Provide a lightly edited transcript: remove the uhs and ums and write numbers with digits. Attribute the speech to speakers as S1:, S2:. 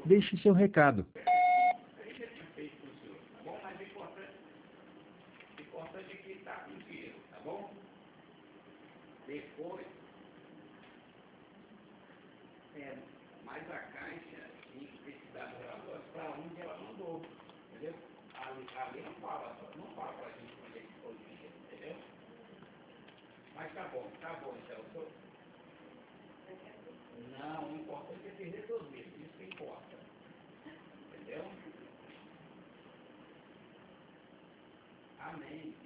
S1: Deixe seu recado.
S2: Aí já tinha feito com o senhor, tá bom? Mas o importante é que está com dinheiro, tá bom? Depois, mas a Caixa tem que ter dado relatórios para onde ela mandou, entendeu? Ali não fala para a gente onde é que foi o dinheiro, entendeu? Mas tá bom, então. Não, o importante é ter resolvido, isso que importa, entendeu? Amém.